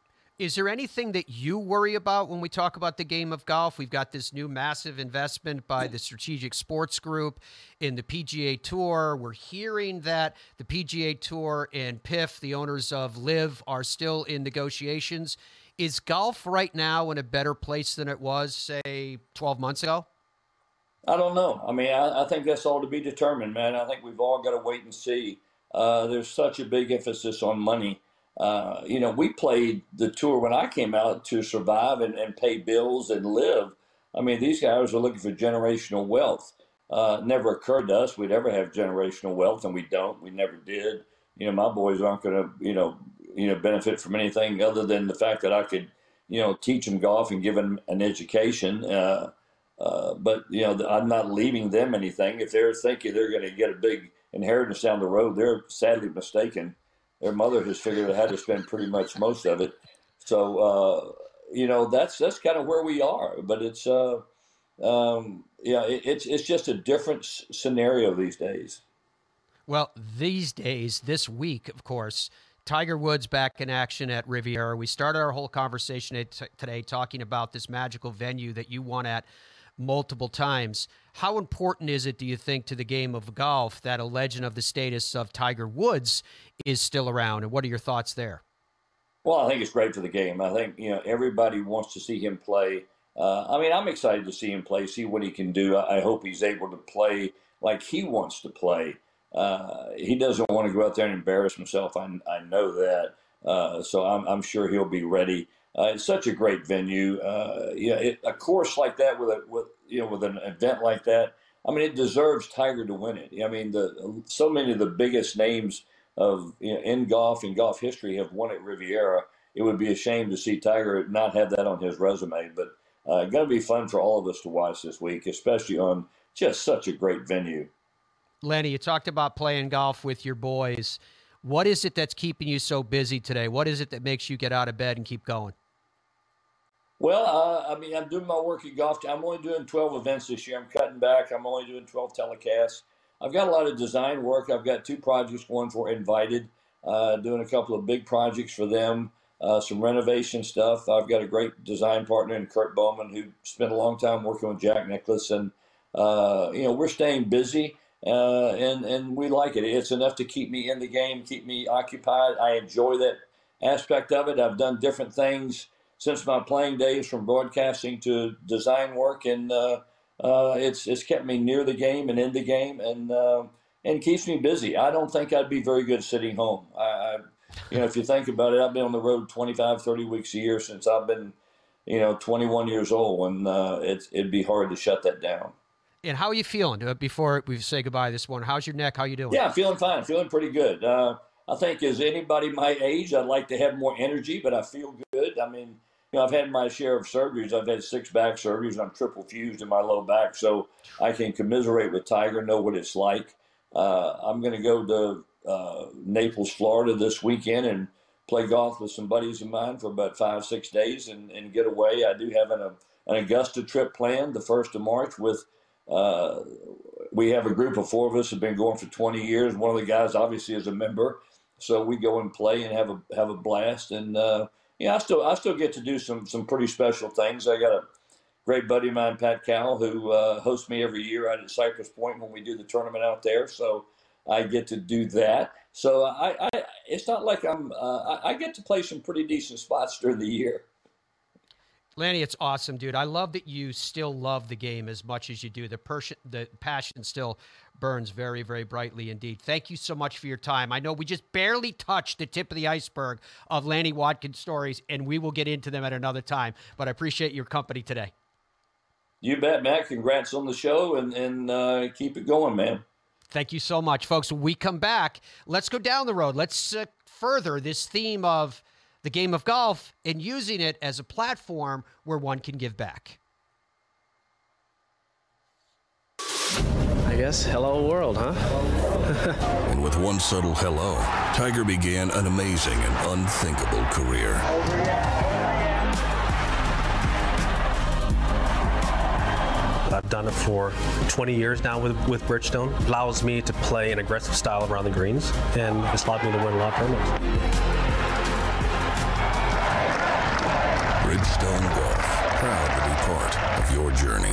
Is there anything that you worry about when we talk about the game of golf? We've got this new massive investment by the Strategic Sports Group in the P G A Tour. We're hearing that the P G A Tour and P I F, the owners of LIV, are still in negotiations. Is golf right now in a better place than it was, say, twelve months ago? I don't know. I mean, I, I think that's all to be determined, man. I think we've all got to wait and see. Uh, there's such a big emphasis on money. Uh, you know, we played the tour when I came out to survive and, and pay bills and live. I mean, these guys are looking for generational wealth. Uh, never occurred to us we'd ever have generational wealth, and we don't. We never did. You know, my boys aren't going to, you know, you know, benefit from anything other than the fact that I could, you know, teach them golf and give them an education. Uh, uh, but, you know, I'm not leaving them anything. If they're thinking they're going to get a big inheritance down the road, they're sadly mistaken. Their mother has figured out how to spend pretty much most of it. So, uh, you know, that's that's kind of where we are. But it's, uh, um, yeah, it, it's it's just a different s- scenario these days. Well, these days, this week, of course, Tiger Woods back in action at Riviera. We started our whole conversation today talking about this magical venue that you won at multiple times. How important is it, do you think, to the game of golf that a legend of the status of Tiger Woods is still around? And what are your thoughts there? Well, I think it's great for the game. I think, you know, everybody wants to see him play. Uh, I mean, I'm excited to see him play, see what he can do. I, I hope he's able to play like he wants to play. Uh, he doesn't want to go out there and embarrass himself. I, I know that. Uh, so I'm, I'm sure he'll be ready. Uh, it's such a great venue. Uh, yeah, it, a course like that with a with you know with an event like that. I mean, it deserves Tiger to win it. I mean, the so many of the biggest names of you know, in golf and golf history have won at Riviera. It would be a shame to see Tiger not have that on his resume. But uh, going to be fun for all of us to watch this week, especially on just such a great venue. Lenny, you talked about playing golf with your boys. What is it that's keeping you so busy today? What is it that makes you get out of bed and keep going? Well, uh, I mean, I'm doing my work at golf. I'm only doing twelve events this year. I'm cutting back. I'm only doing twelve telecasts. I've got a lot of design work. I've got two projects going for Invited, uh, doing a couple of big projects for them, uh, some renovation stuff. I've got a great design partner in Kurt Bowman who spent a long time working with Jack Nicklaus. And, uh, you know, we're staying busy, uh, and, and we like it. It's enough to keep me in the game, keep me occupied. I enjoy that aspect of it. I've done different things since my playing days, from broadcasting to design work, and uh, uh, it's it's kept me near the game and in the game, and uh, and keeps me busy. I don't think I'd be very good sitting home. I, I, you know, if you think about it, I've been on the road twenty-five, thirty weeks a year since I've been, you know, twenty-one years old, and uh, it's it'd be hard to shut that down. And how are you feeling before we say goodbye this morning? How's your neck? How you doing? Yeah, feeling fine. Feeling pretty good. Uh, I think as anybody my age, I'd like to have more energy, but I feel good. I mean, you know, I've had my share of surgeries. I've had six back surgeries, and I'm triple fused in my low back, so I can commiserate with Tiger, know what it's like. Uh, I'm going to go to uh, Naples, Florida this weekend and play golf with some buddies of mine for about five, six days and, and get away. I do have an, uh, an Augusta trip planned the first of March with uh, we have a group of four of us have been going for twenty years. One of the guys obviously is a member, so we go and play and have a have a blast. And uh, yeah, I still I still get to do some some pretty special things. I got a great buddy of mine, Pat Cowell, who uh, hosts me every year out at Cypress Point when we do the tournament out there. So I get to do that. So I, I it's not like I'm uh, I, I get to play some pretty decent spots during the year. Lanny, it's awesome, dude. I love that you still love the game as much as you do. The, pers- the passion still burns very, very brightly indeed. Thank you so much for your time. I know we just barely touched the tip of the iceberg of Lanny Wadkins stories, and we will get into them at another time. But I appreciate your company today. You bet, Matt. Congrats on the show, and, and uh, keep it going, man. Thank you so much, folks. When we come back, let's go down the road. Let's uh, further this theme of the game of golf and using it as a platform where one can give back. I guess hello world, huh? And with one subtle hello, Tiger began an amazing and unthinkable career. I've done it for twenty years now with, with Bridgestone. It allows me to play an aggressive style around the greens, and it's allowed me to win a lot of tournaments. Bridgestone Golf, proud to be part of your journey.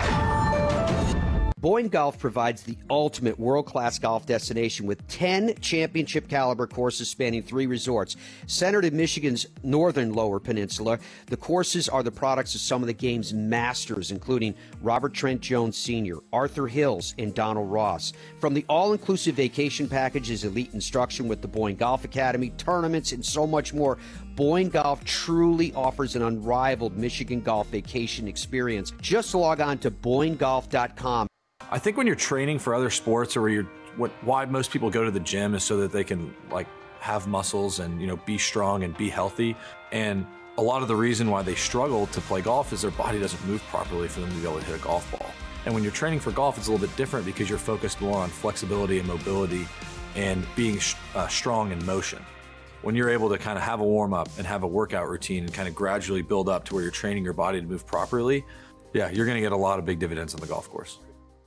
Boyne Golf provides the ultimate world-class golf destination with ten championship-caliber courses spanning three resorts. Centered in Michigan's northern Lower Peninsula, the courses are the products of some of the game's masters, including Robert Trent Jones Senior, Arthur Hills, and Donald Ross. From the all-inclusive vacation packages, elite instruction with the Boyne Golf Academy, tournaments, and so much more, Boyne Golf truly offers an unrivaled Michigan golf vacation experience. Just log on to boyne golf dot com. I think when you're training for other sports, or where you're, what, why most people go to the gym is so that they can like have muscles and, you know, be strong and be healthy. And a lot of the reason why they struggle to play golf is their body doesn't move properly for them to be able to hit a golf ball. And when you're training for golf, it's a little bit different because you're focused more on flexibility and mobility and being uh, strong in motion. When you're able to kind of have a warm up and have a workout routine and kind of gradually build up to where you're training your body to move properly, yeah, you're going to get a lot of big dividends on the golf course.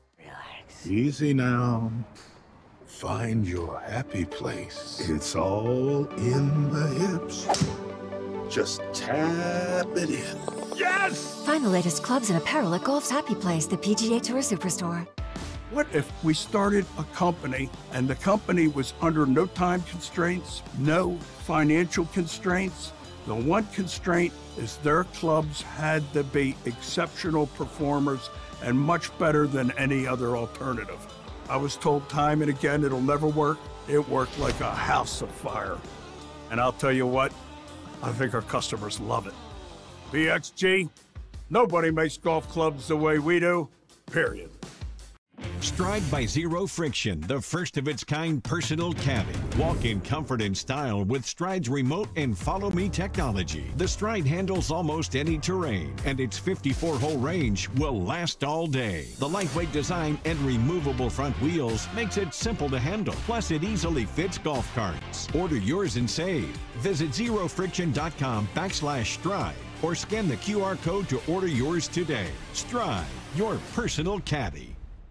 Easy now. Find your happy place. It's all in the hips. Just tap it in. Yes! Find the latest clubs and apparel at Golf's Happy Place, the P G A Tour Superstore. What if we started a company and the company was under no time constraints, no financial constraints? The one constraint is their clubs had to be exceptional performers and much better than any other alternative. I was told time and again it'll never work. It worked like a house of fire. And I'll tell you what, I think our customers love it. B X G, nobody makes golf clubs the way we do, period. Stride by Zero Friction, the first of its kind personal caddy. Walk in comfort and style with Stride's remote and follow me technology. The Stride handles almost any terrain, and its fifty-four hole range will last all day. The lightweight design and removable front wheels makes it simple to handle. Plus, it easily fits golf carts. Order yours and save. Visit zerofriction.com backslash stride or scan the Q R code to order yours today. Stride, your personal caddy.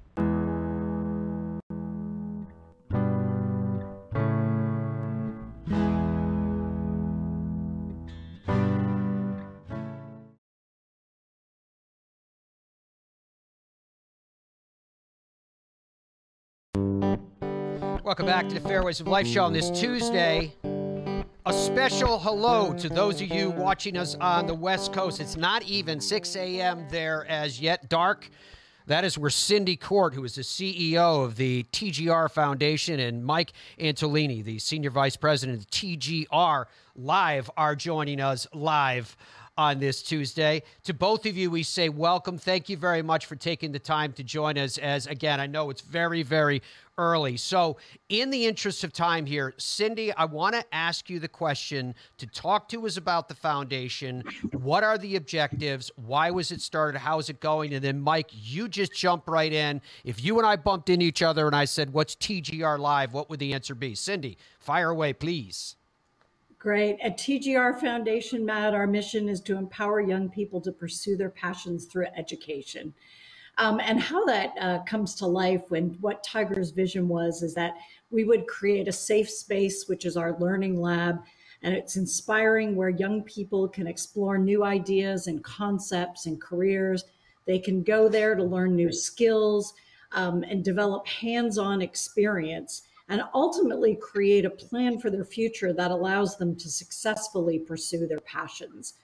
Welcome back to the Fairways of Life show on this Tuesday. A special hello to those of you watching us on the West Coast. It's not even six a.m. there as yet. Dark. That is where Cindy Court, who is the C E O of the T G R Foundation, and Mike Antolini, the Senior Vice President of T G R Live, are joining us live on this Tuesday. To both of you, we say welcome. Thank you very much for taking the time to join us, as, again, I know it's very, very early. So in the interest of time here, Cindy, I want to ask you the question to talk to us about the foundation. What are the objectives? Why was it started? How is it going? And then, Mike, you just jump right in. If you and I bumped into each other and I said, what's T G R Live? What would the answer be? Cindy, fire away, please. Great. At T G R Foundation, Matt, our mission is to empower young people to pursue their passions through education. Um, and how that uh, comes to life, when what Tiger's vision was, is that we would create a safe space, which is our learning lab. And it's inspiring, where young people can explore new ideas and concepts and careers. They can go there to learn new skills um, and develop hands-on experience, and ultimately create a plan for their future that allows them to successfully pursue their passions.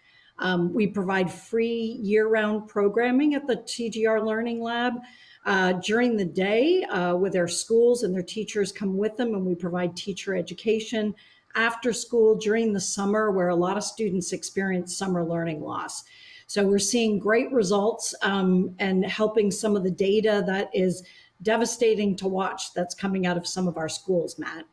Um, we provide free year-round programming at the T G R Learning Lab. Uh, during the day, uh, with their schools and their teachers come with them, and we provide teacher education. After school, during the summer, where a lot of students experience summer learning loss. So we're seeing great results um, and helping some of the data that is devastating to watch that's coming out of some of our schools, Matt.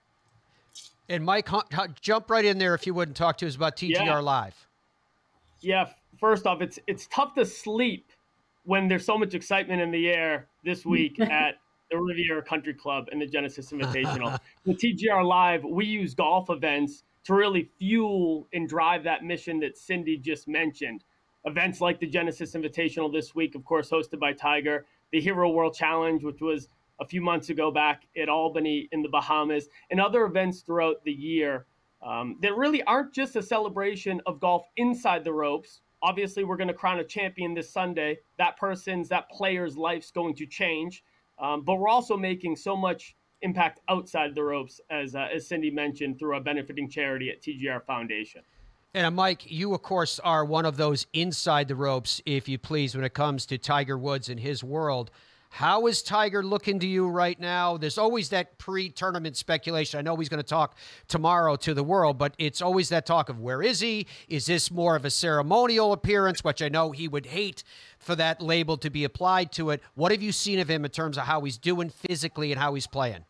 And Mike, jump right in there if you would and talk to us about T G R Yeah. Live. Yeah, first off, it's it's tough to sleep when there's so much excitement in the air this week at the Riviera Country Club and the Genesis Invitational. With T G R Live, we use golf events to really fuel and drive that mission that Cindy just mentioned. Events like the Genesis Invitational this week, of course, hosted by Tiger, the Hero World Challenge, which was a few months ago back at Albany in the Bahamas, and other events throughout the year um, that really aren't just a celebration of golf inside the ropes. Obviously, we're going to crown a champion this Sunday. That person's, that player's life's going to change. Um, but we're also making so much impact outside the ropes, as uh, as Cindy mentioned, through our benefiting charity at T G R Foundation. And uh, Mike, you, of course, are one of those inside the ropes, if you please, when it comes to Tiger Woods and his world. How is Tiger looking to you right now? There's always that pre-tournament speculation. I know he's going to talk tomorrow to the world, but it's always that talk of where is he? Is this more of a ceremonial appearance, which I know he would hate for that label to be applied to it. What have you seen of him in terms of how he's doing physically and how he's playing?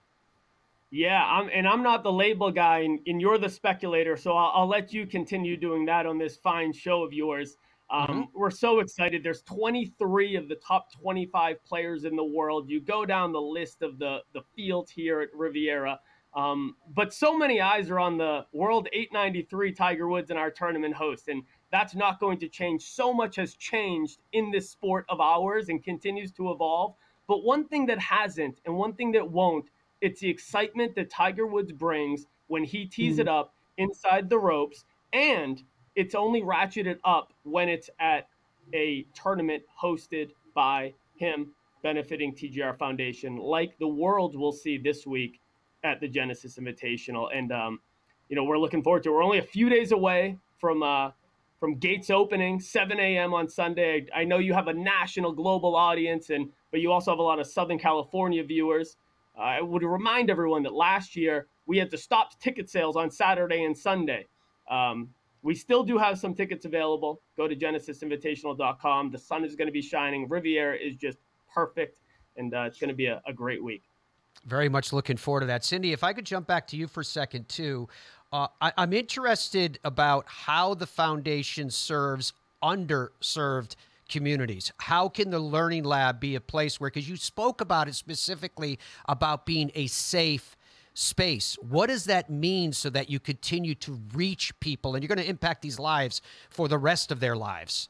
Yeah, I'm, and I'm not the label guy, and, and you're the speculator, so I'll, I'll let you continue doing that on this fine show of yours. Um, mm-hmm. We're so excited. There's twenty-three of the top twenty-five players in the world. You go down the list of the, the field here at Riviera, um, but so many eyes are on the World eight ninety-three Tiger Woods and our tournament host, and that's not going to change. So much has changed in this sport of ours and continues to evolve. But one thing that hasn't and one thing that won't, it's the excitement that Tiger Woods brings when he tees mm-hmm. it up inside the ropes, and it's only ratcheted up when it's at a tournament hosted by him, benefiting T G R Foundation, like the world will see this week at the Genesis Invitational. And, um, you know, we're looking forward to it. We're only a few days away from uh, from gates opening, seven a.m. on Sunday. I know you have a national, global audience, and but you also have a lot of Southern California viewers. Uh, I would remind everyone that last year we had to stop ticket sales on Saturday and Sunday. Um, We still do have some tickets available. Go to genesis invitational dot com. The sun is going to be shining. Riviera is just perfect, and uh, it's going to be a, a great week. Very much looking forward to that. Cindy, if I could jump back to you for a second, too. Uh, I, I'm interested about how the foundation serves underserved communities. How can the Learning Lab be a place where, because you spoke about it specifically about being a safe space. What does that mean so that you continue to reach people and you're going to impact these lives for the rest of their lives?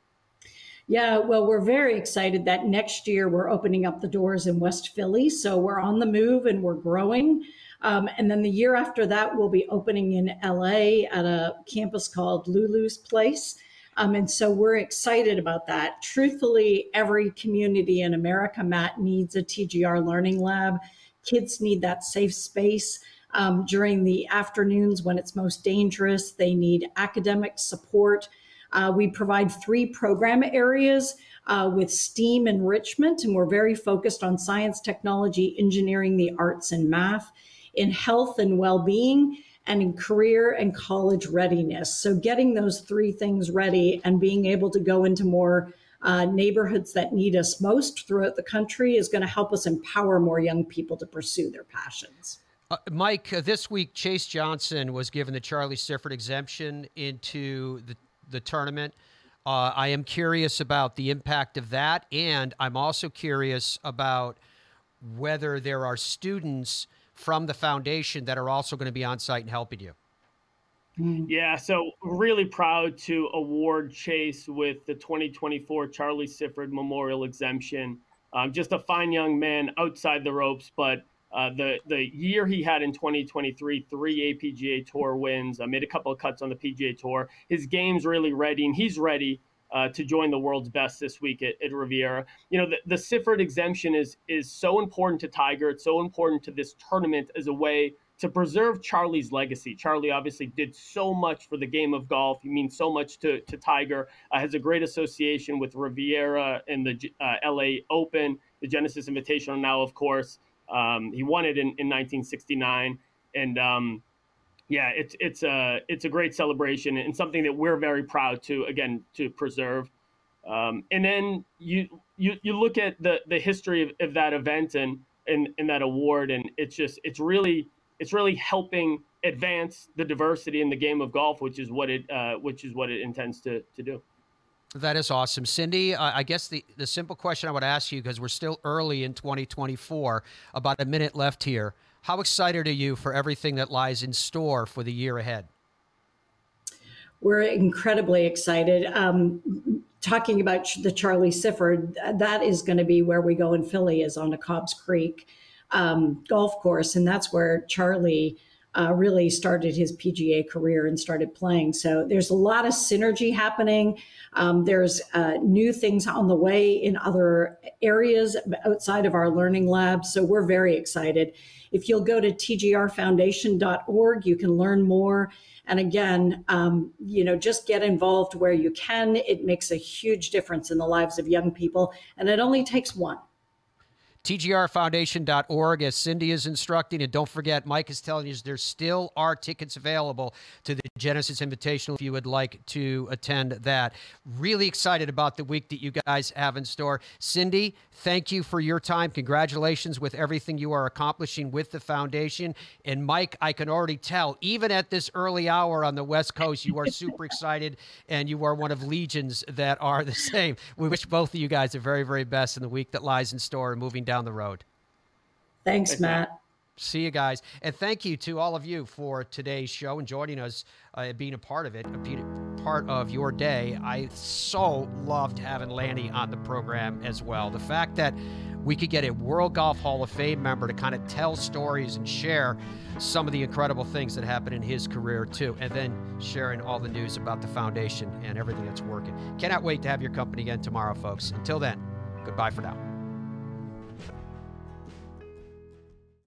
Yeah, well, we're very excited that next year we're opening up the doors in West Philly. So we're on the move and we're growing. Um, and then the year after that, we'll be opening in L A at a campus called Lulu's Place. Um, and so we're excited about that. Truthfully, every community in America, Matt, needs a T G R Learning Lab. Kids need that safe space um, during the afternoons when it's most dangerous. They need academic support. Uh, we provide three program areas uh, with STEAM enrichment, and we're very focused on science, technology, engineering, the arts, and math, in health and well-being, and in career and college readiness. So getting those three things ready and being able to go into more Uh, neighborhoods that need us most throughout the country is going to help us empower more young people to pursue their passions. Uh, Mike, uh, this week, Chase Johnson was given the Charlie Sifford exemption into the, the tournament. Uh, I am curious about the impact of that, and I'm also curious about whether there are students from the foundation that are also going to be on site and helping you. Yeah, so really proud to award Chase with the twenty twenty-four Charlie Sifford Memorial Exemption. Um, just a fine young man outside the ropes, but uh, the the year he had in twenty twenty-three, three A P G A Tour wins, uh, made a couple of cuts on the P G A Tour. His game's really ready, and he's ready uh, to join the world's best this week at, at Riviera. You know, the, the Sifford exemption is is so important to Tiger. It's so important to this tournament as a way to preserve Charlie's legacy. Charlie obviously did so much for the game of golf. He means so much to, to Tiger, uh, has a great association with Riviera and the uh, L A Open, the Genesis Invitational now, of course. Um, he won it in, in nineteen sixty-nine. And um, yeah, it's, it's, a, it's a great celebration and something that we're very proud to, again, to preserve. Um, and then you, you, you look at the, the history of, of that event and, and, and that award, and it's just, it's really, it's really helping advance the diversity in the game of golf, which is what it, uh, which is what it intends to, to do. That is awesome. Cindy, uh, I guess the, the simple question I would ask you, because we're still early in twenty twenty-four, about a minute left here. How excited are you for everything that lies in store for the year ahead? We're incredibly excited. Um, talking about the Charlie Sifford, that is going to be where we go in Philly, is on a Cobbs Creek um, golf course. And that's where Charlie uh, really started his P G A career and started playing. So there's a lot of synergy happening. Um, there's uh, new things on the way in other areas outside of our learning lab. So we're very excited. If you'll go to T G R foundation dot org, you can learn more. And again, um, you know, just get involved where you can. It makes a huge difference in the lives of young people, and it only takes one. T G R foundation dot org, as Cindy is instructing. And don't forget, Mike is telling you there still are tickets available to the Genesis Invitational if you would like to attend that. Really excited about the week that you guys have in store. Cindy, thank you for your time. Congratulations with everything you are accomplishing with the foundation. And Mike, I can already tell, even at this early hour on the West Coast, you are super excited, and you are one of legions that are the same. We wish both of you guys the very, very best in the week that lies in store and moving down down the road. Thanks, Matt. See you guys. And thank you to all of you for today's show and joining us, uh, being a part of it, a part of your day. I so loved having Lanny on the program as well. The fact that we could get a World Golf Hall of Fame member to kind of tell stories and share some of the incredible things that happened in his career too, and then sharing all the news about the foundation and everything that's working. Cannot wait to have your company again tomorrow, folks. Until then, goodbye for now.